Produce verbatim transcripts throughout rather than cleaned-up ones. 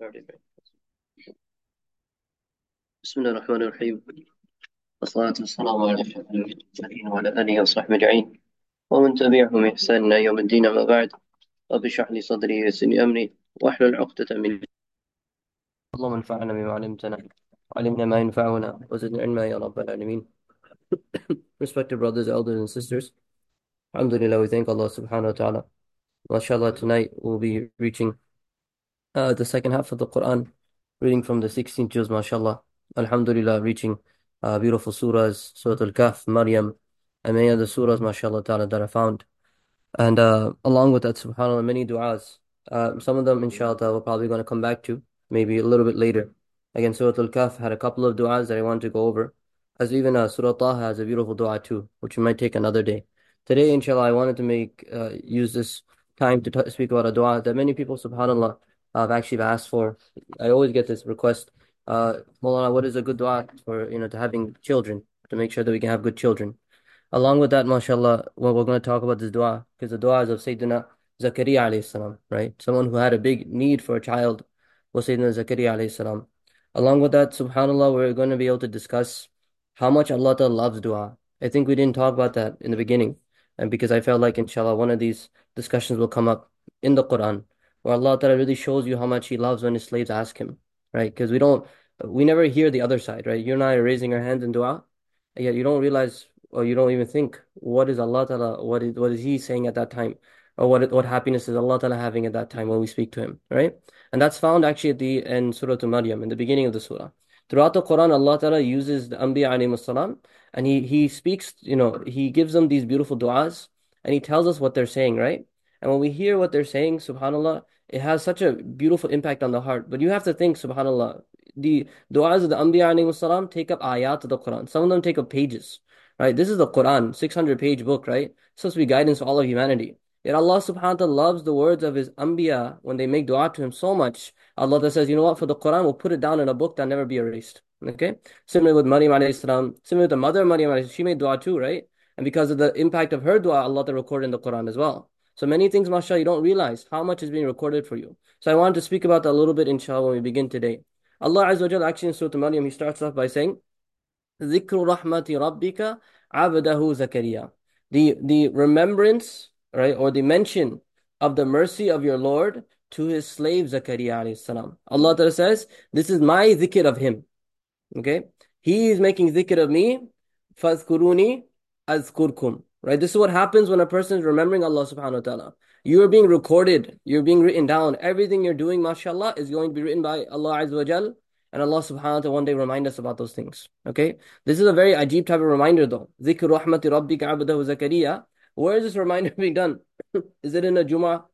started, right? بسم الله الرحمن الرحيم. والصلاة والسلام على أشرف المرسلين وعلى آله وصحبه أجمعين ومن تبعهم بإحسان إلى يوم الدين. أما بعد، رب اشرح لي صدري ويسر لي أمري واحلل عقدة من اللهم انفعنا بما علمتنا وعلمنا ما ينفعنا وزدنا علما يا رب العالمين. Respected brothers, elders, and sisters, Alhamdulillah, we thank Allah subhanahu wa ta'ala. MashaAllah, tonight we'll be reaching uh, the second half of the Quran, reading from the sixteenth juz, MashaAllah. Alhamdulillah, reaching uh, beautiful surahs, Surah Al-Kahf, Maryam, and many other surahs, MashaAllah ta'ala, that are found. And uh, along with that, subhanAllah, many du'as. Uh, some of them, inshallah, we're probably going to come back to, maybe a little bit later. Again, Surah Al-Kahf had a couple of du'as that I want to go over. As even uh, Surah Taha has a beautiful du'a too, which we might take another day. Today, inshallah, I wanted to make uh, use this time to t speak about a du'a that many people, subhanAllah, have actually asked for. I always get this request, uh, Maulana, what is a good du'a for, you know, to having children, to make sure that we can have good children. Along with that, mashallah, well, we're going to talk about this dua because the dua is of Sayyidina Zakaria alayhi salam, right? Someone who had a big need for a child was Sayyidina Zakaria alayhi salam. Along with that, subhanAllah, we're going to be able to discuss how much Allah Ta'ala loves dua. I think we didn't talk about that in the beginning. And because I felt like, inshallah, one of these discussions will come up in the Quran where Allah Ta'ala really shows you how much He loves when His slaves ask Him, right? Because we don't, we never hear the other side, right? You and I are raising our hands in dua, yet you don't realize or you don't even think what is Allah Ta'ala, what is what is He saying at that time, or what what happiness is Allah Ta'ala having at that time when we speak to Him, right? And that's found actually at the in Surah Maryam, in the beginning of the surah. Throughout the Quran, Allah Ta'ala uses the Anbiya alayhi salam, and He He speaks, you know, He gives them these beautiful du'as, and He tells us what they're saying, right? And when we hear what they're saying, subhanAllah, it has such a beautiful impact on the heart. But you have to think, subhanAllah, the du'as of the Anbiya alayhi salam take up ayat of the Quran. Some of them take up pages. Right? This is the Quran, six hundred page book, right? It's supposed to be guidance for all of humanity. Yet Allah subhanahu wa ta'ala loves the words of His Anbiya when they make dua to Him so much. Allah Ta'ala says, you know what, for the Quran, we'll put it down in a book that'll never be erased. Okay? Similarly with Maryam alayhi salam, similar with the mother of Maryam alayhi salam, she made dua too, right? And because of the impact of her dua, Allah Ta'ala recorded in the Quran as well. So many things, mashallah, you don't realize how much is being recorded for you. So I wanted to speak about that a little bit, inshallah, when we begin today. Allah Azza wa Jalla, actually in Surah Maryam, He starts off by saying, ذِكْرُ رَحْمَةِ رَبِّكَ عَبْدَهُ زَكَرِيَّا. The, the remembrance, right, or the mention of the mercy of your Lord to His slave Zakaria alayhi salam. Allah Ta'ala says, this is my dhikr of him. Okay? He is making dhikr of me. فَاذْكُرُونِي أَذْكُرْكُمْ. Right? This is what happens when a person is remembering Allah subhanahu wa ta'ala. You are being recorded. You're being written down. Everything you're doing, mashallah, is going to be written by Allah Azza wa Jal. And Allah subhanahu wa ta'ala one day remind us about those things. Okay? This is a very ajib type of reminder though. ذِكْرُ رَحْمَةِ رَبِّكَ عَبْدَهُ زَكَرِيَّا. Where is this reminder being done? Is it in a Jummah?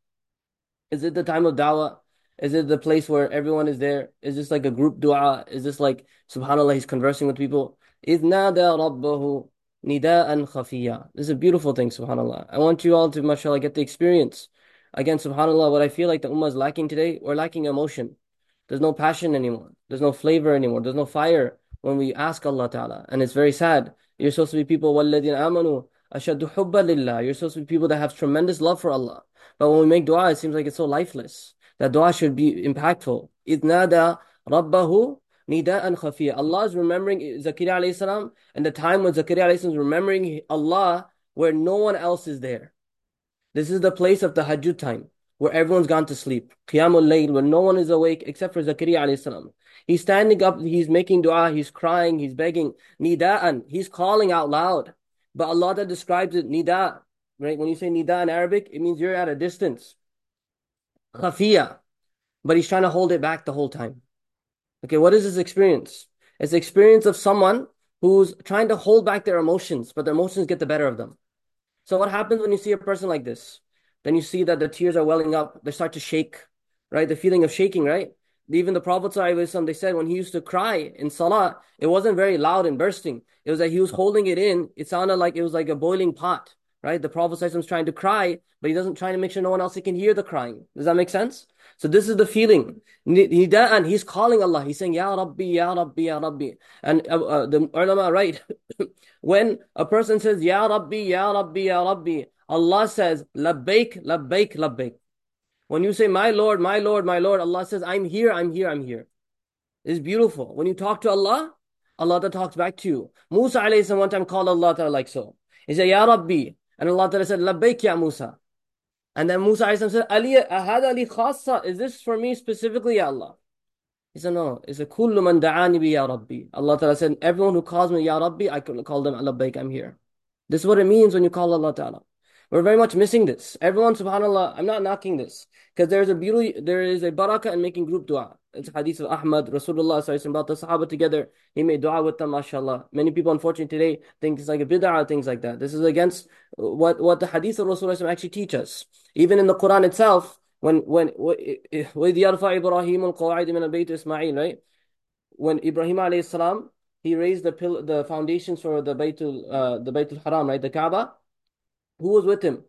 Is it the time of da'wah? Is it the place where everyone is there? Is this like a group dua? Is this like, subhanAllah, he's conversing with people? إِذْ نَادَى رَبَّهُ نِدَاءً خَفِيًّا. This is a beautiful thing, subhanAllah. I want you all to, mashallah, get the experience. Again, subhanAllah, what I feel like the ummah is lacking today, we're lacking emotion. There's no passion anymore. There's no flavor anymore. There's no fire when we ask Allah Ta'ala. And it's very sad. You're supposed to be people, وَالَّذِينَ آمَنُوا أَشَدُّ حُبًّا لِلَّهِ. You're supposed to be people that have tremendous love for Allah. But when we make dua, it seems like it's so lifeless. That dua should be impactful. إِذْ نَادَى رَبَّهُ نِدَاءً خَفِيًّا. Allah is remembering Zakaria alayhi salam, and the time when Zakaria alayhi salam is remembering Allah where no one else is there. This is the place of the tahajjud time, where everyone's gone to sleep. Qiyamul Layl, where no one is awake except for Zakaria alayhi salam. He's standing up, he's making dua, he's crying, he's begging. Nida'an, he's calling out loud. But Allah that describes it, nida, right? When you say nida in Arabic, it means you're at a distance. Khafiya. But he's trying to hold it back the whole time. Okay, what is this experience? It's the experience of someone who's trying to hold back their emotions, but their emotions get the better of them. So what happens when you see a person like this? Then you see that the tears are welling up. They start to shake, right? The feeling of shaking, right? Even the Prophet ﷺ, they said when he used to cry in salah, it wasn't very loud and bursting. It was that he was holding it in. It sounded like it was like a boiling pot, right? The Prophet ﷺ is trying to cry, but he doesn't try to make sure no one else can hear the crying. Does that make sense? So this is the feeling. Nida'an, he's calling Allah. He's saying, Ya Rabbi, Ya Rabbi, Ya Rabbi. And uh, uh, the ulama write, when a person says, Ya Rabbi, Ya Rabbi, Ya Rabbi, Allah says, Labbaik, Labbaik, Labbaik. When you say, my Lord, my Lord, my Lord, Allah says, I'm here, I'm here, I'm here. It's beautiful. When you talk to Allah, Allah Ta'ala talks back to you. Musa alayhi salam one time called Allah Ta'ala like so. He said, Ya Rabbi. And Allah Ta'ala said, Labbaik ya Musa. And then Musa alayhi salam said, Ali, ahad ali khassa. Is this for me specifically, Ya Allah? He said, no. It's a kullu man da'ani bi ya Rabbi. Allah Ta'ala said, everyone who calls me Ya Rabbi, I can call them Labbaik, I'm here. This is what it means when you call Allah Ta'ala. We're very much missing this. Everyone, subhanAllah, I'm not knocking this. Because there's a beauty, there is a barakah in making group dua. It's a hadith of Ahmad, Rasulullah sallallahu alaihi wasallam, about the Sahaba together. He made dua with them, mashallah. Many people, unfortunately, today think it's like a bid'ah, things like that. This is against what, what the hadith of Rasulullah sallallahu alaihi wasallam actually teach us. Even in the Quran itself, when, when, وَإِذْ يَرْفَعْ إِبْرَاهِيمُ الْقَوَاعِدَ مِنَ الْبَيْتِ Ismail, right? When Ibrahim alayhi salam, he raised the pill, the foundations for the Baytul, uh, the Baytul Haram, right? The Kaaba. Who was with him?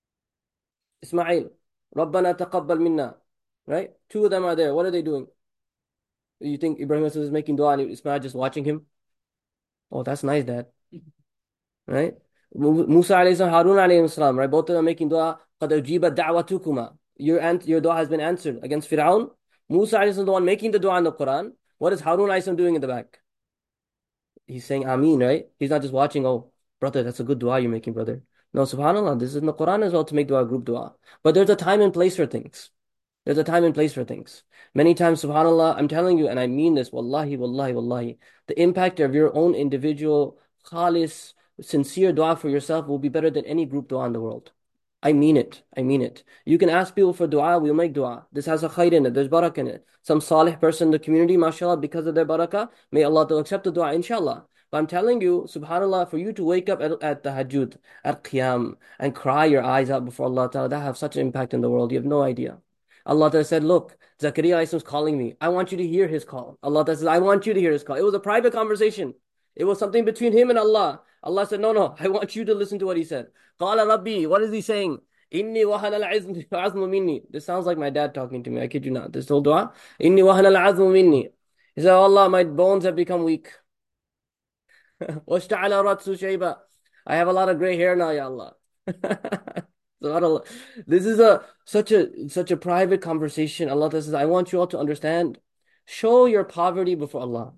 Ismail. Rabbana taqabbal minna. Right? Two of them are there. What are they doing? You think Ibrahim is making dua and Ismail just watching him? Oh, that's nice, Dad. Right? Musa alayhi salam, Harun alayhi salam, right? Both of them are making dua. قَدْ أُجِيبَتْ دَعْوَتُكُمَا. Your, ant- your dua has been answered against Fir'aun. Musa alayhi salam, the one making the dua in the Quran. What is Harun alayhi salam doing in the back? He's saying Ameen, right? He's not just watching, oh, brother, that's a good dua you're making, brother. No, subhanAllah, this is in the Quran as well to make dua, group dua. But there's a time and place for things. There's a time and place for things. Many times, subhanAllah, I'm telling you, and I mean this, wallahi, wallahi, wallahi, the impact of your own individual, khalis, sincere dua for yourself will be better than any group dua in the world. I mean it. I mean it. You can ask people for dua, we'll make dua. This has a khair in it, there's barakah in it. Some salih person in the community, mashallah, because of their barakah, may Allah to accept the dua, inshallah. But I'm telling you, subhanAllah, for you to wake up at, at tahajjud, at qiyam, and cry your eyes out before Allah Ta'ala, that have such an impact in the world, you have no idea. Allah Ta'ala said, look, Zakaria is calling me. I want you to hear his call. Allah Ta'ala says, I want you to hear his call. It was a private conversation. It was something between him and Allah. Allah said, no, no, I want you to listen to what he said. Qala Rabbi, what is he saying? Inni wahana al-azmu minni. This sounds like my dad talking to me. I kid you not. This whole dua. Inni wahana al-azmu minni. He said, oh Allah, my bones have become weak. وَاشْتَعَلَ رَأْسُ شَيْبًا. I have a lot of gray hair now, ya Allah. SubhanAllah. This is a such a such a private conversation. Allah says, I want you all to understand. Show your poverty before Allah.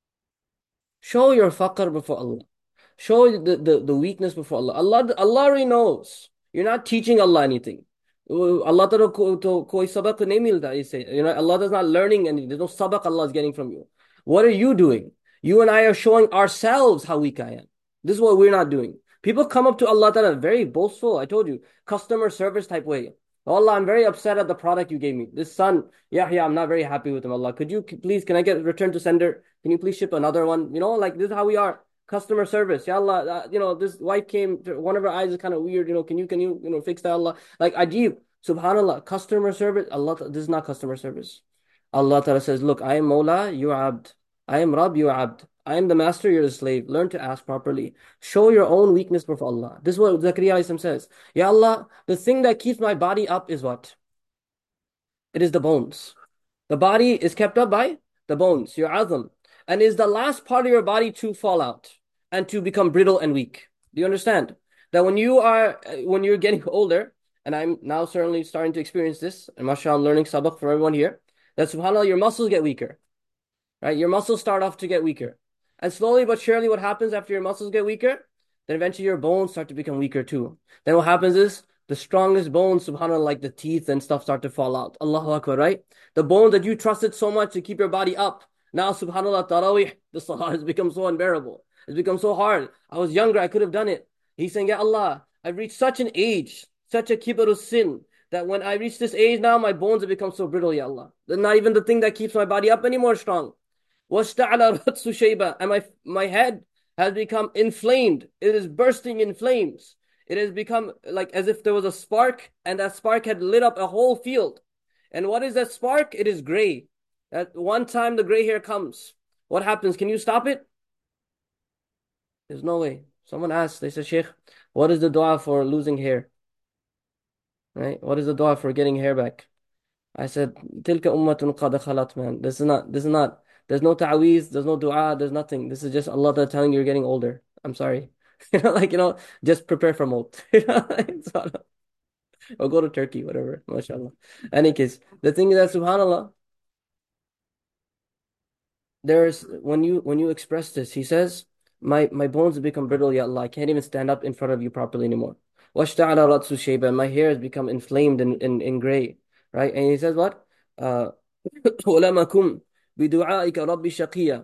Show your faqr before Allah. Show the, the, the weakness before Allah. Allah. Allah already knows. You're not teaching Allah anything. Allah to koi sabak nahi milta, you say. You know, Allah is not learning anything. There's no sabak Allah is getting from you. What are you doing? You and I are showing ourselves how weak I am. This is what we're not doing. People come up to Allah Ta'ala very boastful. I told you, customer service type way. Oh Allah, I'm very upset at the product you gave me. This son, Yahya, I'm not very happy with him. Allah, could you please, can I get returned to sender? Can you please ship another one? You know, like this is how we are. Customer service. Ya Allah, uh, you know, this wife came, one of her eyes is kind of weird. You know, can you, can you, you know, fix that, Allah? Like, Ajib, subhanAllah, customer service. Allah, this is not customer service. Allah Ta'ala says, look, I am Mawla, you are Abd. I am Rab, you are Abd. I am the master, you're the slave. Learn to ask properly. Show your own weakness before Allah. This is what Zakaria says. Ya Allah, the thing that keeps my body up is what? It is the bones. The body is kept up by the bones, your azam. And is the last part of your body to fall out and to become brittle and weak. Do you understand? That when you are, when you're getting older, and I'm now certainly starting to experience this, and mashallah, I'm learning sabak for everyone here, that subhanAllah, your muscles get weaker. Right? Your muscles start off to get weaker. And slowly but surely what happens after your muscles get weaker? Then eventually your bones start to become weaker too. Then what happens is the strongest bones, subhanAllah, like the teeth and stuff start to fall out. Allahu Akbar, right? The bones that you trusted so much to keep your body up. Now, subhanAllah, tarawih, the salah has become so unbearable. It's become so hard. I was younger, I could have done it. He's saying, Ya Allah, I've reached such an age, such a kibaru sin, that when I reach this age now, my bones have become so brittle, Ya Allah. They're not even the thing that keeps my body up anymore strong. وَاشْتَعْلَ رَأْسُ شَيْبًا. And my, my head has become inflamed. It is bursting in flames. It has become like as if there was a spark and that spark had lit up a whole field. And what is that spark? It is gray. At one time the gray hair comes. What happens? Can you stop it? There's no way. Someone asked, they said, Sheikh, what is the dua for losing hair? Right? What is the dua for getting hair back? I said, Tilka ummatun qad khalat, man. This is not, this is not, there's no ta'weez, there's no dua, there's nothing. This is just Allah telling you you're getting older. I'm sorry. You know, like, you know, just prepare for maut. You know, like, Or go to Turkey, whatever. MashaAllah. Any case, the thing is that subhanAllah, there's when you when you express this, he says, My my bones have become brittle, ya Allah. I can't even stand up in front of you properly anymore. وَاشْتَعَلَ رَأْسُ شَيْبًا. My hair has become inflamed and, and, and gray. Right? And he says what? Uh وَلَمْ أَكُنْ بِدُعَائِكَ رَبِّ شَقِيًّا.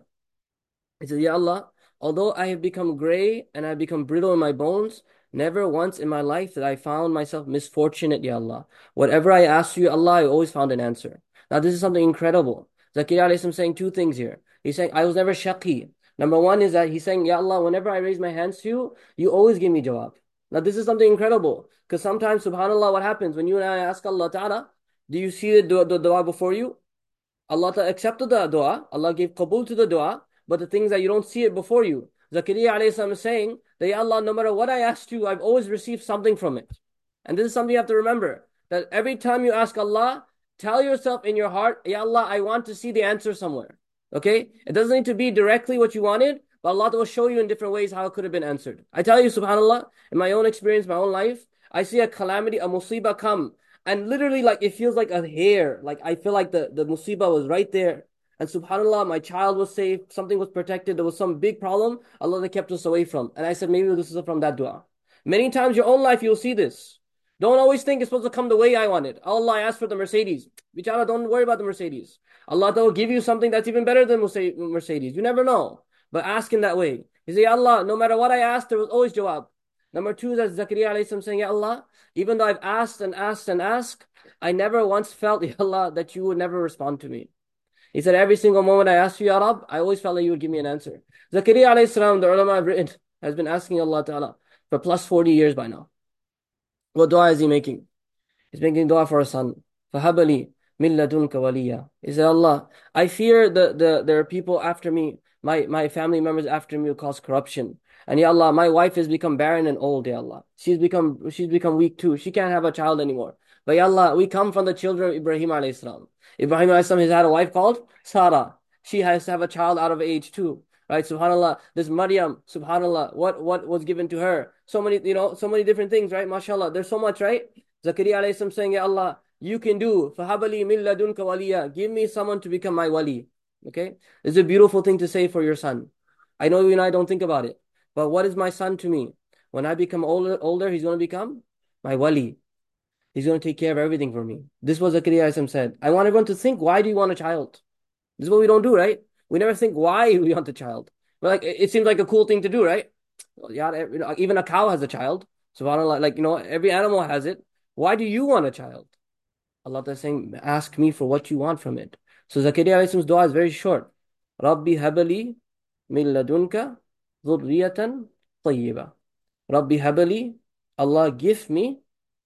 He says, Ya Allah, although I have become gray and I've become brittle in my bones, never once in my life that I found myself misfortunate, Ya Allah. Whatever I asked you, Allah, I always found an answer. Now, this is something incredible. Zakaria alayhi salam saying two things here. He's saying, I was never shaqi. Number one is that he's saying, Ya Allah, whenever I raise my hands to you, you always give me jawab. Now, this is something incredible. Because sometimes, subhanAllah, what happens when you and I ask Allah Ta'ala, do you see the dua, the dua before you? Allah Ta'ala accepted the dua. Allah gave qabul to the dua. But the things that you don't see it before you. Zakaria alayhi salam is saying that, Ya Allah, no matter what I asked you, I've always received something from it. And this is something you have to remember. That every time you ask Allah, tell yourself in your heart, Ya Allah, I want to see the answer somewhere. Okay? It doesn't need to be directly what you wanted, but Allah will show you in different ways how it could have been answered. I tell you, subhanAllah, in my own experience, my own life, I see a calamity, a musibah come. And literally, like, it feels like a hair. Like, I feel like the, the musibah was right there. And subhanAllah, my child was safe, something was protected, there was some big problem, Allah they kept us away from. And I said, maybe this is from that dua. Many times your own life, you'll see this. Don't always think it's supposed to come the way I want it. Allah, I asked for the Mercedes. Bichara, don't worry about the Mercedes. Allah will give you something that's even better than Mercedes. You never know. But ask in that way. You say, Allah, no matter what I asked, there was always jawab. Number two is that Zakaria alayhi salam saying, Ya Allah, even though I've asked and asked and asked, I never once felt, Ya Allah, that you would never respond to me. He said, every single moment I asked you, Ya Rab, I always felt like you would give me an answer. Zakaria alayhi salam, the ulama have written, has been asking Allah Ta'ala for plus forty years by now. What dua is he making? He's making dua for a son. فَهَبَلِي مِن لَدُنْكَ وَلِيًّا. He said, Allah, I fear the, the there are people after me, my, my family members after me who cause corruption. And Ya Allah, my wife has become barren and old, Ya Allah. She's become she's become weak too. She can't have a child anymore. But Ya Allah, we come from the children of Ibrahim alayhi salam. Ibrahim alayhi salam has had a wife called Sarah. She has to have a child out of age too. Right? Subhanallah. This Maryam, subhanallah, what what was given to her? So many, you know, so many different things, right? MashaAllah. There's so much, right? Zakaria alayhi salam saying, Ya Allah, you can do. فَهَبَلِي مِن لَدُنْكَ وَلِيًّا. Give me someone to become my wali. Okay? It's a beautiful thing to say for your son. I know you and I don't think about it. But what is my son to me? When I become older, older, he's going to become my wali. He's going to take care of everything for me. This was Zakaria alayhi salam said. I want everyone to think, why do you want a child? This is what we don't do, right? We never think why we want a child. But like, it, it seems like a cool thing to do, right? Well, yeah, you know, even a cow has a child. SubhanAllah, like, you know, every animal has it. Why do you want a child? Allah is saying, ask me for what you want from it. So Zakaria alayhi salam's dua is very short. Rabbi habali min ladunka dhurriyatan tayyiba. Rabbi habali, Allah give me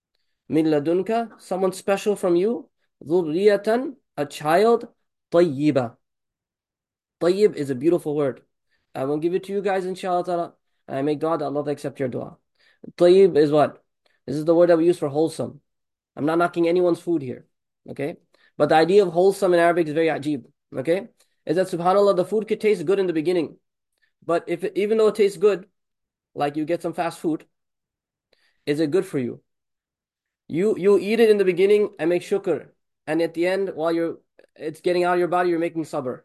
min ladunka, someone special from you, dhurriyatan, a child, tayyiba. Tayyib is a beautiful word. I will give it to you guys, inshallah ta'ala. And I make dua that Allah will accept your dua. Tayyib is what? This is the word that we use for wholesome. I'm not knocking anyone's food here. Okay? But the idea of wholesome in Arabic is very ajib. Okay? Is that subhanAllah, the food could taste good in the beginning. But if it, even though it tastes good, like you get some fast food, is it good for you? You you eat it in the beginning and make shukr. And at the end, while you're it's getting out of your body, you're making sabr.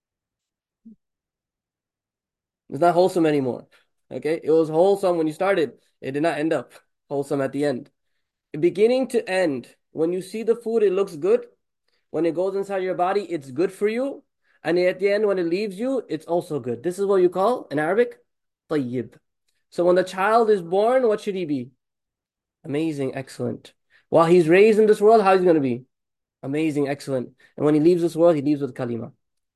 It's not wholesome anymore. Okay? It was wholesome when you started. It did not end up wholesome at the end. Beginning to end, when you see the food, it looks good. When it goes inside your body, it's good for you. And at the end, when it leaves you, it's also good. This is what you call, in Arabic, tayyib. So when the child is born, what should he be? Amazing, excellent. While he's raised in this world, how is he going to be? Amazing, excellent. And when he leaves this world, he leaves with kalima.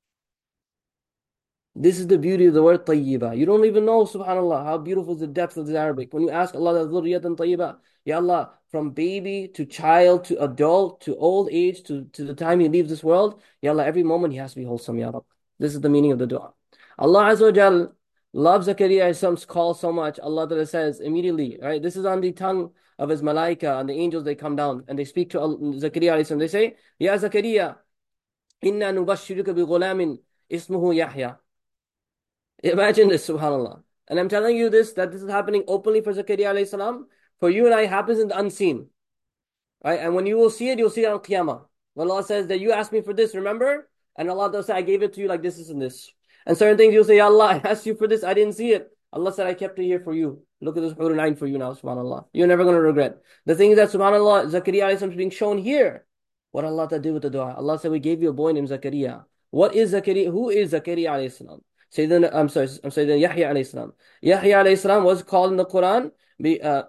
This is the beauty of the word tayyiba. You don't even know, subhanAllah, how beautiful is the depth of the Arabic. When you ask Allah, dhurriyatan tayyiba, Ya Allah, from baby to child to adult to old age to, to the time he leaves this world, Ya Allah, every moment he has to be wholesome, Ya Rab. This is the meaning of the dua. Allah Azza wa Jal loves Zakaria Islam's call so much. Allah says immediately, right? This is on the tongue of his malaika and the angels, they come down and they speak to Zakaria Islam. They say, Ya Zakaria, inna nubashiruka bi ghulamin ismuhu Yahya. Imagine this, subhanAllah. And I'm telling you this, that this is happening openly for Zakaria alayhi salam. For you and I, it happens in the unseen. Right? And when you will see it, you'll see it on Qiyamah. When Allah says that you asked me for this, remember? And Allah does say, I gave it to you like this, this, and this. And certain things you'll say, Ya Allah, I asked you for this, I didn't see it. Allah said, I kept it here for you. Look at this Hur nine for you now, subhanAllah. You're never going to regret. The thing is that, subhanAllah, Zakaria alayhi salam is being shown here. What Allah did with the dua. Allah said, we gave you a boy named Zakaria. What is Zakaria? Who is Zakaria alayhi salam? Sayyidina, I'm sorry, I'm sorry, Yahya alayhi salam. Yahya alayhi salam was called in the Quran, be, uh,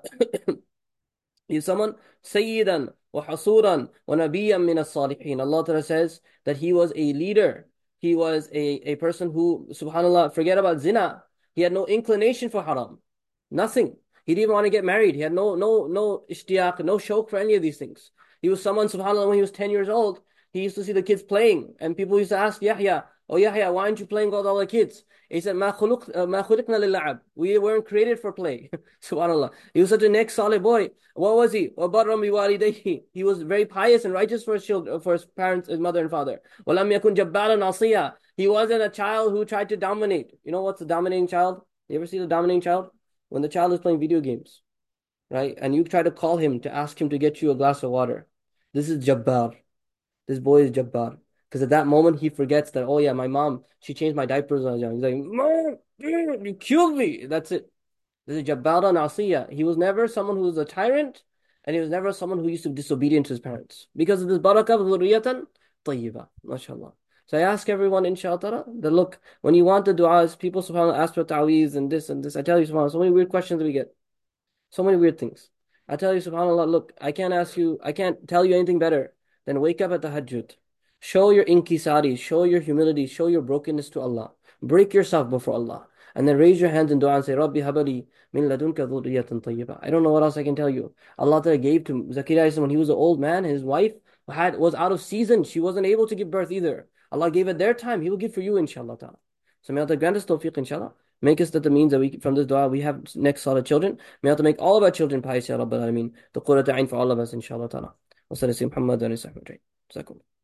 he's someone Sayyidan wa Hasuran wa Nabiyan min as-Salihin. Allah Ta'ala says that he was a leader. He was a, a person who, subhanAllah, forget about zina. He had no inclination for haram. Nothing. He didn't even want to get married. He had no no no ishtiyaq, no shauq for any of these things. He was someone, subhanAllah, when he was ten years old, he used to see the kids playing. And people used to ask Yahya, oh Yahya, why aren't you playing with all the kids? He said, Ma khuluq, uh, ma khuliqna lil-la'ab. We weren't created for play. Subhanallah. He was such a next solid boy. What was he? وَبَرًّا بِوَالِدَيْهِ. He was very pious and righteous for his children, for his parents, his mother and father. وَلَمْ يَكُنْ جَبَّارًا عَصِيًّا. He wasn't a child who tried to dominate. You know what's a dominating child? You ever see the dominating child? When the child is playing video games, right? And you try to call him to ask him to get you a glass of water. This is Jabbar. This boy is Jabbar. Because at that moment he forgets that, oh yeah, my mom, she changed my diapers when I was young. He's like, Mom, you killed me. That's it. This is Jabbara Nasiya. He was never someone who was a tyrant, and he was never someone who used to be disobedient to his parents. Because of this barakah, dhurriyatan tayyiba. MashaAllah. So I ask everyone, inshallah, that look, when you want the du'as, people subhanAllah ask for ta'weez and this and this. I tell you, subhanAllah, so many weird questions we get. So many weird things. I tell you, subhanAllah, look, I can't ask you, I can't tell you anything better than wake up at the tahajjud. Show your inkisari, show your humility, show your brokenness to Allah. Break yourself before Allah. And then raise your hands in dua and say, Rabbi habali min ladunka dhurriyatan tayyiba. I don't know what else I can tell you. Allah Ta'ala gave to Zakaria when he was an old man, his wife had was out of season. She wasn't able to give birth either. Allah gave at their time. He will give for you, inshallah ta'ala. So may Allah grant us tawfiq, inshallah. Make us that the means that we from this dua we have next solid children. May Allah make all of our children pious, ya Rabbal Alameen. The Qurrata Ain for all of us, inshallah ta'ala. Wa sallallahu Muhammad wa alihi wa sahbihi.